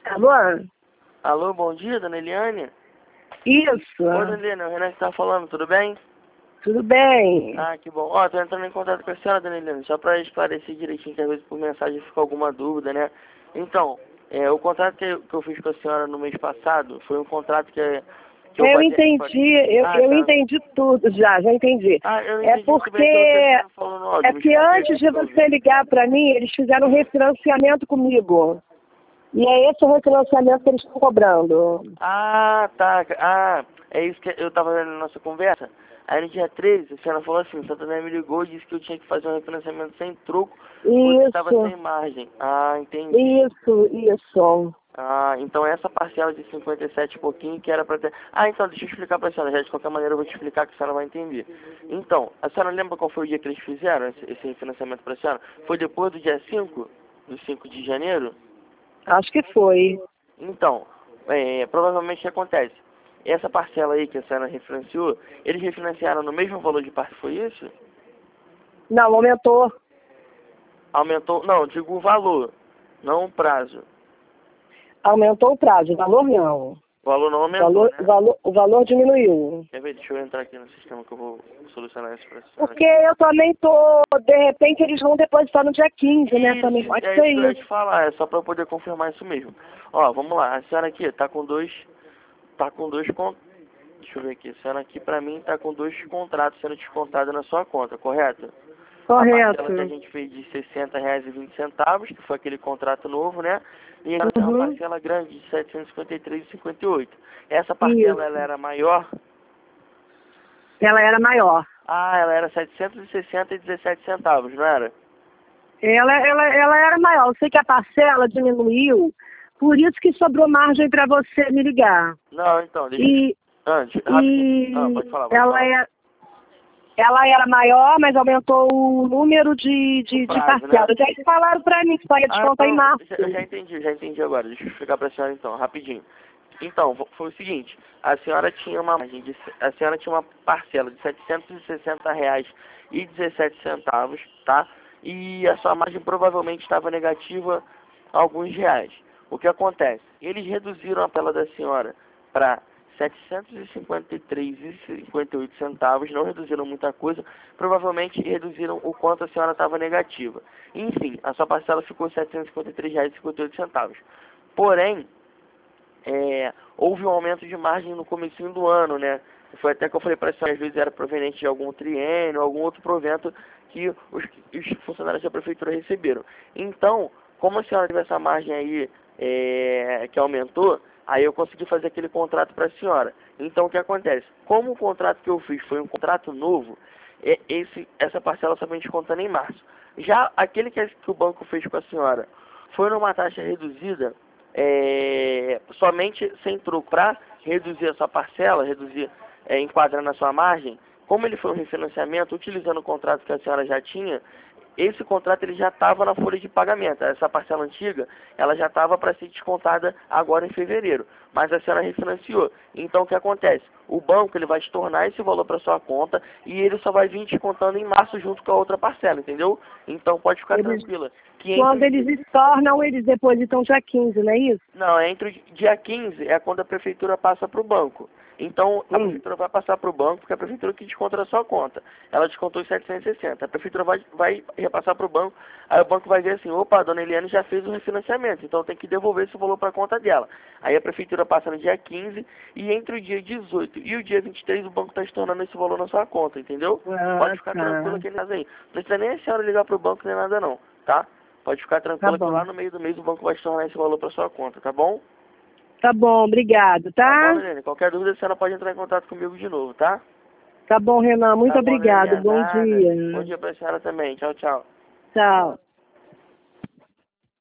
Alô? Alô, bom dia, dona Eliane? Isso. Oi, dona Eliane, é o Renan que tá falando, tudo bem? Tudo bem? Ah, que bom. Ó, tô entrando em contato com a senhora, dona Eliane, só pra esclarecer direitinho, que às vezes por mensagem fica alguma dúvida, né? Então, o contrato que eu fiz com a senhora no mês passado foi um contrato que eu Eu fazia... entendi, Ah, eu tá. entendi tudo já entendi. Ah, eu não É entendi muito porque, bem aquilo que a senhora falou no áudio, me que explica aí, antes por de favor. você ligar para mim, eles fizeram um refinanciamento comigo. E é esse o refinanciamento que eles estão cobrando. Ah, tá. Ah, é isso que eu tava vendo na nossa conversa. Aí no dia 13, a senhora falou assim, o Santander me ligou e disse que eu tinha que fazer um refinanciamento sem troco, porque estava Isso, sem margem. Ah, entendi. isso. Ah, então essa parcela de 57 e pouquinho que era para ter... Ah, então, deixa eu explicar para a senhora, já de qualquer maneira eu vou te explicar que a senhora vai entender. Então, a senhora lembra qual foi o dia que eles fizeram esse refinanciamento para a senhora? Foi depois do dia 5, do 5 de janeiro? Acho que foi. Então, provavelmente o que acontece? Essa parcela aí que a senhora refinanciou, eles refinanciaram no mesmo valor de parte, foi isso? Não, aumentou. Aumentou, não, digo o valor, não o prazo. Aumentou o prazo, o valor não. O valor não aumentou, né? O valor diminuiu. Quer ver? Deixa eu entrar aqui no sistema que eu vou solucionar isso pra senhora. Porque eu também tô, de repente eles vão depositar no dia 15, né? Também Isso, pode é ser isso que eu ia isso. te falar, é só pra eu poder confirmar isso mesmo. Ó, vamos lá, a senhora aqui tá com dois, deixa eu ver aqui, a senhora aqui pra mim tá com dois contratos sendo descontados na sua conta, correto? A parcela que a Correto. gente fez de R$ 60,20, que foi aquele contrato novo, né? E agora tem uma Uhum. parcela grande de R$ 753,58. Essa parcela, ela Isso. era maior? Ela era maior. Ah, ela era 760,17 centavos, não era? Ela era maior. Eu sei que a parcela diminuiu, por isso que sobrou margem para você me ligar. Não, então, deixa eu... E, Antes, rapidinho. Ah, e pode falar, pode ela, falar. ela era maior, mas aumentou o número O de prazo, né? parcelas. Já eles falaram para mim que só ia Ah, descontar em não, março. já entendi agora. Deixa eu explicar pra senhora então, rapidinho. Então, foi o seguinte, a senhora tinha uma margem a senhora tinha uma parcela de R$ 760,17, tá? E a sua margem provavelmente estava negativa alguns reais. O que acontece? Eles reduziram a tela da senhora para R$ 753,58, não reduziram muita coisa, provavelmente reduziram o quanto a senhora estava negativa. Enfim, a sua parcela ficou R$ 753,58. Porém, houve um aumento de margem no comecinho do ano, né? Foi até que eu falei para a senhora, às vezes era proveniente de algum triênio, algum outro provento que os funcionários da prefeitura receberam. Então, como a senhora teve essa margem aí que aumentou, aí eu consegui fazer aquele contrato para a senhora. Então, o que acontece? Como o contrato que eu fiz foi um contrato novo, essa parcela só vem descontando em março. Já aquele que o banco fez com a senhora foi numa taxa reduzida, somente sem troco, para reduzir a sua parcela, enquadrando a sua margem. Como ele foi um refinanciamento, utilizando o contrato que a senhora já tinha, esse contrato ele já estava na folha de pagamento. Essa parcela antiga, ela já estava para ser descontada agora em fevereiro, mas a senhora refinanciou. Então o que acontece? O banco ele vai estornar esse valor para sua conta e ele só vai vir descontando em março junto com a outra parcela, entendeu? Então pode ficar tranquila. Quando eles estornam, eles depositam dia 15, não é isso? Não, entre o dia 15 é quando a prefeitura passa para o banco. Então, a prefeitura vai passar para o banco, porque a prefeitura que desconta da sua conta. Ela descontou os 760. A prefeitura vai repassar para o banco, aí o banco vai ver assim, opa, a dona Eliane já fez o refinanciamento, então tem que devolver esse valor para a conta dela. Aí a prefeitura passa no dia 15 e entre o dia 18 e o dia 23 o banco está estornando esse valor na sua conta, entendeu? Pode ficar tranquilo que ele aí. Não precisa nem a senhora ligar para o banco nem nada não, tá? Pode ficar tranquila que lá no meio do mês o banco vai estornar esse valor para sua conta, tá bom? Tá bom, obrigado, Tá bom, tá? Helene? Qualquer dúvida a senhora pode entrar em contato comigo de novo, tá? Tá bom, Renan, muito Tá bom, obrigado. Helene, Bom nada. Bom dia. dia pra senhora também. Tchau, tchau. Tchau.